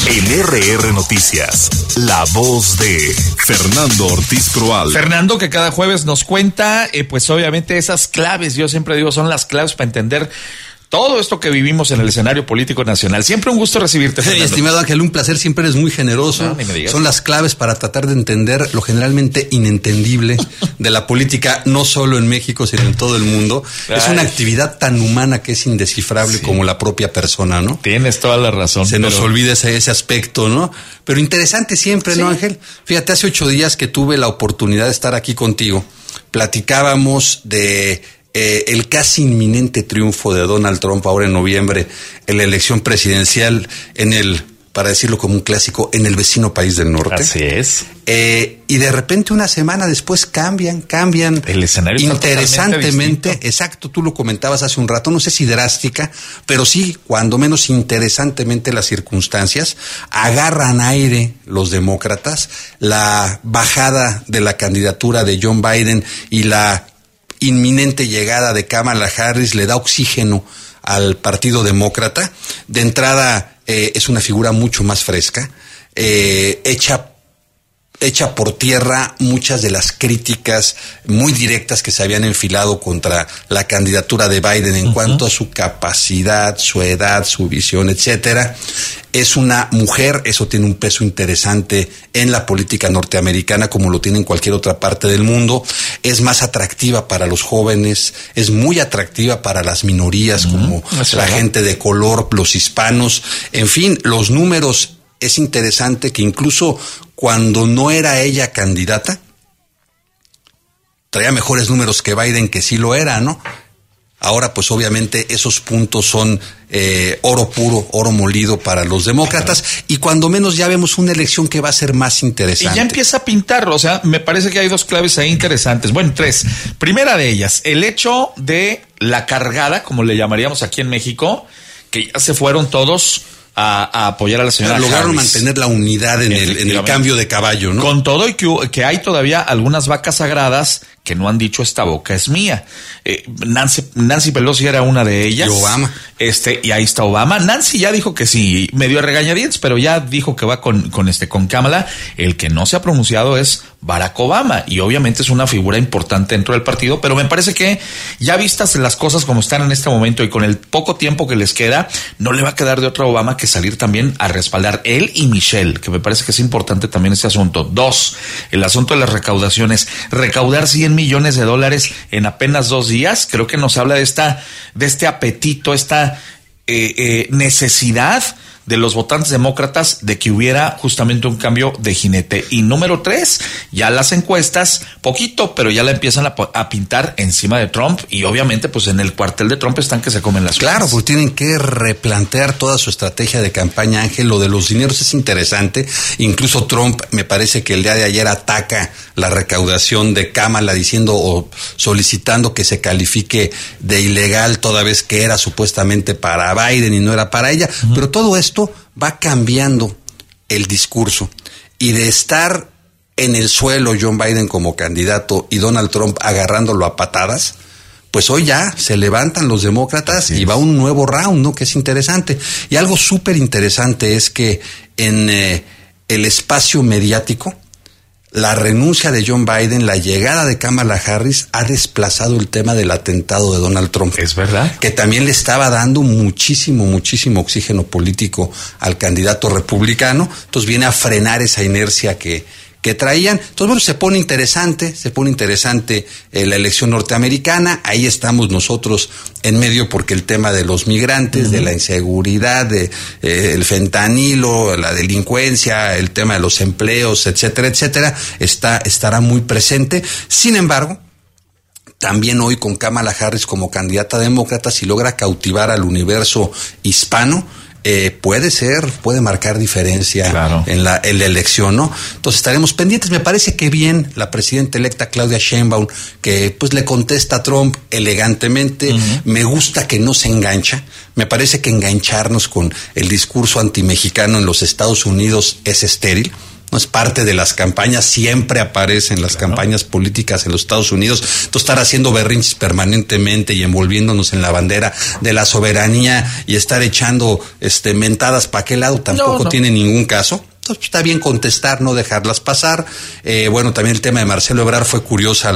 En RR Noticias, la voz de Fernando Ortiz Croal. Fernando, que cada jueves nos cuenta, pues obviamente esas claves, yo siempre digo, son las claves para entender todo esto que vivimos en el escenario político nacional. Siempre un gusto recibirte, Fernando. Estimado Ángel, un placer, siempre eres muy generoso. No, ni me digas. Son las claves para tratar de entender lo generalmente inentendible de la política, no solo en México, sino en todo el mundo. Es una actividad tan humana que es indescifrable como la propia persona, ¿no? Tienes toda la razón. Nos olvida ese aspecto, ¿no? Pero interesante siempre, ¿no, Ángel? Fíjate, hace 8 días que tuve la oportunidad de estar aquí contigo, platicábamos de el casi inminente triunfo de Donald Trump ahora en noviembre en la elección presidencial para decirlo como un clásico, en el vecino país del norte. Así es. Y de repente una semana después cambian. El escenario interesantemente, exacto, tú lo comentabas hace un rato, no sé si drástica, pero sí, cuando menos interesantemente las circunstancias, agarran aire los demócratas, la bajada de la candidatura de John Biden y la inminente llegada de Kamala Harris le da oxígeno al Partido Demócrata. De entrada es una figura mucho más fresca, hecha por tierra muchas de las críticas muy directas que se habían enfilado contra la candidatura de Biden en cuanto a su capacidad, su edad, su visión, etcétera. Es una mujer, eso tiene un peso interesante en la política norteamericana como lo tiene en cualquier otra parte del mundo. Es más atractiva para los jóvenes, es muy atractiva para las minorías como la gente de color, los hispanos. En fin, los números, es interesante que incluso cuando no era ella candidata, traía mejores números que Biden, que sí lo era, ¿no? Ahora, pues obviamente esos puntos son oro puro, oro molido para los demócratas, y cuando menos ya vemos una elección que va a ser más interesante. Y ya empieza a pintarlo, o sea, me parece que hay 2 claves ahí interesantes. Bueno, 3. Primera de ellas, el hecho de la cargada, como le llamaríamos aquí en México, que ya se fueron todos a apoyar a la señora Lograron Harris. mantener la unidad en el cambio de caballo, ¿no? Con todo y que hay todavía algunas vacas sagradas que no han dicho esta boca es mía. Nancy Pelosi era una de ellas. Y Obama. Y ahí está Obama. Nancy ya dijo que sí, medio a regañadientes, pero ya dijo que va con Kamala. El que no se ha pronunciado es Barack Obama, y obviamente es una figura importante dentro del partido, pero me parece que ya vistas las cosas como están en este momento y con el poco tiempo que les queda, no le va a quedar de otra a Obama que salir también a respaldar él y Michelle, que me parece que es importante también este asunto. 2, el asunto de las recaudaciones. Recaudar $100 millones en apenas 2 días, creo que nos habla de este apetito, esta necesidad de los votantes demócratas de que hubiera justamente un cambio de jinete. Y número 3, ya las encuestas, poquito, pero ya la empiezan a pintar encima de Trump, y obviamente pues en el cuartel de Trump están que se comen las Claro, cosas. porque tienen que replantear toda su estrategia de campaña, Ángel. Lo de los dineros es interesante. Incluso Trump, me parece que el día de ayer ataca la recaudación de Kamala diciendo o solicitando que se califique de ilegal toda vez que era supuestamente para Biden y no era para ella. Pero todo esto va cambiando el discurso, y de estar en el suelo John Biden como candidato y Donald Trump agarrándolo a patadas, pues hoy ya se levantan los demócratas y va un nuevo round, ¿no? Que es interesante. Y algo súper interesante es que en el espacio mediático, la renuncia de John Biden, la llegada de Kamala Harris ha desplazado el tema del atentado de Donald Trump. Es verdad. Que también le estaba dando muchísimo oxígeno político al candidato republicano. Entonces viene a frenar esa inercia que traían. Entonces, bueno, se pone interesante la elección norteamericana. Ahí estamos nosotros en medio porque el tema de los migrantes, de la inseguridad, el fentanilo, la delincuencia, el tema de los empleos, etcétera, estará muy presente. Sin embargo, también hoy con Kamala Harris como candidata demócrata, si logra cautivar al universo hispano, puede marcar diferencia en la elección, ¿no? Entonces estaremos pendientes. Me parece que bien la presidenta electa Claudia Sheinbaum, que pues le contesta a Trump elegantemente. Me gusta que no se engancha. Me parece que engancharnos con el discurso antimexicano en los Estados Unidos es estéril. No es parte de las campañas, siempre aparece en las campañas políticas en los Estados Unidos. Entonces, estar haciendo berrinches permanentemente y envolviéndonos en la bandera de la soberanía y estar echando mentadas para aquel lado tampoco tiene ningún caso. Entonces, está bien contestar, no dejarlas pasar. Bueno, también el tema de Marcelo Ebrard fue curiosa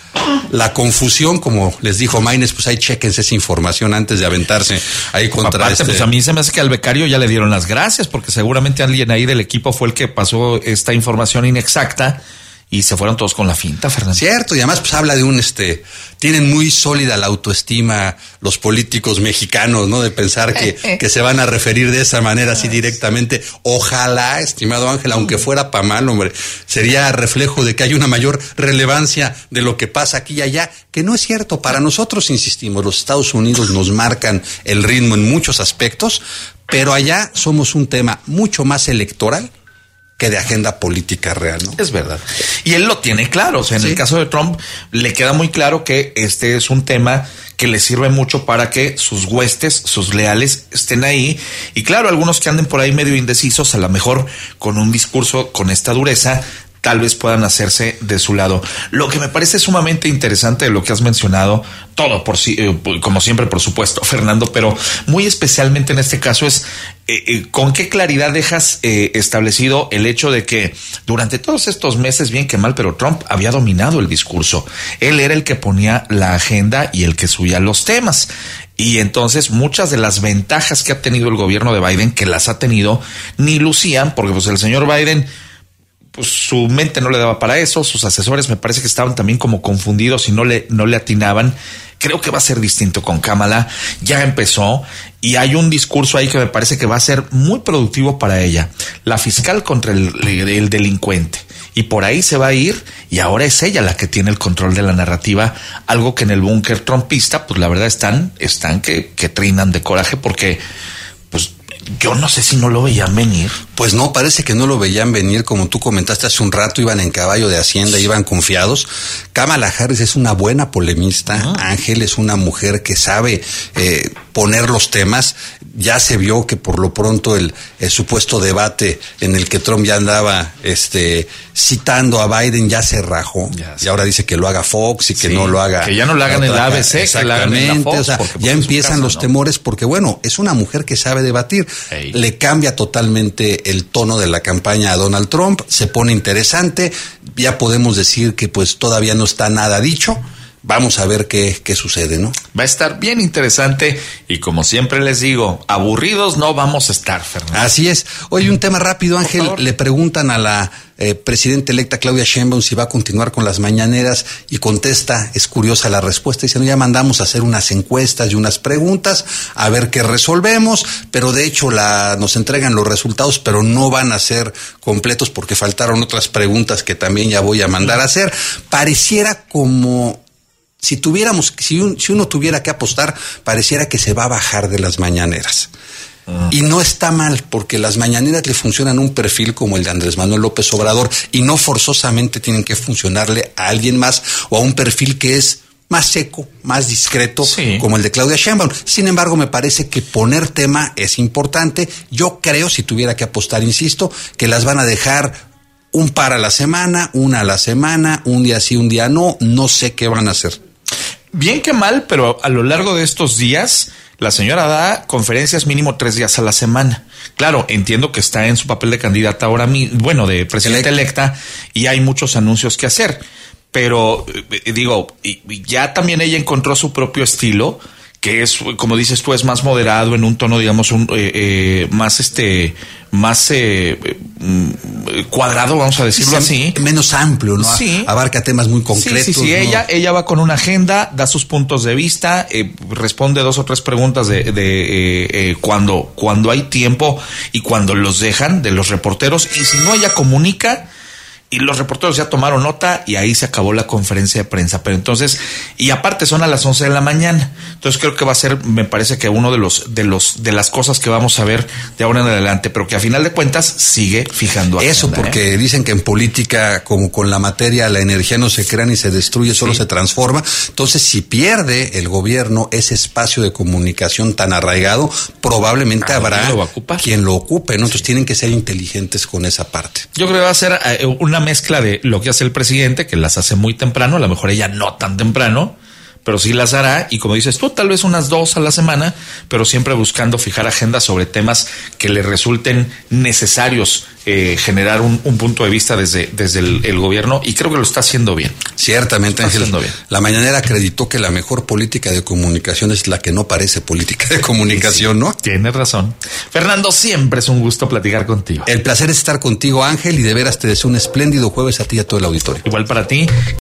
la confusión, como les dijo Maínez, pues ahí chequense esa información antes de aventarse ahí contra Aparte, pues a mí se me hace que al becario ya le dieron las gracias, porque seguramente alguien ahí del equipo fue el que pasó esta información inexacta y se fueron todos con la finta, Fernando. Cierto, y además pues habla de tienen muy sólida la autoestima los políticos mexicanos, ¿no? De pensar que se van a referir de esa manera así directamente. Ojalá, estimado Ángel, aunque fuera pa' mal, hombre, sería reflejo de que hay una mayor relevancia de lo que pasa aquí y allá, que no es cierto. Para nosotros, insistimos, los Estados Unidos nos marcan el ritmo en muchos aspectos, pero allá somos un tema mucho más electoral que de agenda política real, ¿no? Es verdad. Y él lo tiene claro. O sea, en el caso de Trump, le queda muy claro que este es un tema que le sirve mucho para que sus huestes, sus leales estén ahí. Y claro, algunos que anden por ahí medio indecisos, a lo mejor con un discurso con esta dureza, tal vez puedan hacerse de su lado. Lo que me parece sumamente interesante de lo que has mencionado, todo por sí, como siempre, por supuesto, Fernando, pero muy especialmente en este caso es con qué claridad dejas establecido el hecho de que durante todos estos meses, bien que mal, pero Trump había dominado el discurso. Él era el que ponía la agenda y el que subía los temas. Y entonces muchas de las ventajas que ha tenido el gobierno de Biden, que las ha tenido, ni lucían, porque pues el señor Biden, pues su mente no le daba para eso, sus asesores me parece que estaban también como confundidos y no le atinaban. Creo que va a ser distinto con Kamala, ya empezó y hay un discurso ahí que me parece que va a ser muy productivo para ella. La fiscal contra el delincuente. Y por ahí se va a ir y ahora es ella la que tiene el control de la narrativa, algo que en el búnker trumpista, pues la verdad están que trinan de coraje porque pues yo no sé si no lo veían venir. Pues no, parece que no lo veían venir, como tú comentaste hace un rato, iban en caballo de Hacienda, iban confiados. Kamala Harris es una buena polemista, Ángel es una mujer que sabe poner los temas. Ya se vio que por lo pronto el supuesto debate en el que Trump ya andaba citando a Biden ya se rajó, y ahora dice que lo haga Fox y que no lo haga, que ya no lo hagan en la ABC, que lo hagan en la Fox, o sea, porque, ya empiezan los temores, porque bueno, es una mujer que sabe debatir. Le cambia totalmente el tono de la campaña a Donald Trump, se pone interesante, ya podemos decir que pues todavía no está nada dicho. Vamos a ver qué sucede, ¿no? Va a estar bien interesante y como siempre les digo, aburridos no vamos a estar, Fernando. Así es. Oye, un tema rápido, Ángel. Le preguntan a la presidenta electa Claudia Sheinbaum si va a continuar con las mañaneras y contesta, es curiosa la respuesta, diciendo ya mandamos a hacer unas encuestas y unas preguntas a ver qué resolvemos, pero de hecho nos entregan los resultados, pero no van a ser completos porque faltaron otras preguntas que también ya voy a mandar a hacer. Pareciera como si uno tuviera que apostar, pareciera que se va a bajar de las mañaneras. Y no está mal, porque las mañaneras le funcionan a un perfil como el de Andrés Manuel López Obrador y no forzosamente tienen que funcionarle a alguien más o a un perfil que es más seco, más discreto, como el de Claudia Sheinbaum. Sin embargo, me parece que poner tema es importante. Yo creo, si tuviera que apostar, insisto, que las van a dejar un par a la semana, una a la semana, un día sí, un día no sé qué van a hacer. Bien que mal, pero a lo largo de estos días, la señora da conferencias mínimo 3 días a la semana. Claro, entiendo que está en su papel de candidata ahora mismo, de presidenta electa, y hay muchos anuncios que hacer. Pero, digo, ya también ella encontró su propio estilo, que es, como dices tú, es más moderado, en un tono, digamos, más cuadrado, vamos a decirlo así. Menos amplio, ¿no? Sí. Abarca temas muy concretos. Sí, ¿no? Ella va con una agenda, da sus puntos de vista, responde 2 o 3 preguntas cuando hay tiempo y cuando los dejan de los reporteros, y si no, ella comunica y los reporteros ya tomaron nota y ahí se acabó la conferencia de prensa. Pero entonces, y aparte son a las 11 de la mañana. Entonces creo que va a ser, me parece que uno de las cosas que vamos a ver de ahora en adelante, pero que a final de cuentas sigue fijando eso, agenda, porque dicen que en política, como con la materia, la energía no se crea ni se destruye, solo se transforma. Entonces, si pierde el gobierno ese espacio de comunicación tan arraigado, probablemente habrá quien lo ocupe, ¿no? Entonces tienen que ser inteligentes con esa parte. Yo creo que va a ser una mezcla de lo que hace el presidente, que las hace muy temprano, a lo mejor ella no tan temprano, pero sí las hará, y como dices tú, tal vez unas 2 a la semana, pero siempre buscando fijar agendas sobre temas que le resulten necesarios, generar un punto de vista desde el gobierno, y creo que lo está haciendo bien. Ciertamente, Ángel. La mañanera acreditó que la mejor política de comunicación es la que no parece política de comunicación, ¿no? Tienes razón. Fernando, siempre es un gusto platicar contigo. El placer es estar contigo, Ángel, y de veras te deseo un espléndido jueves a ti y a todo el auditorio. Igual para ti.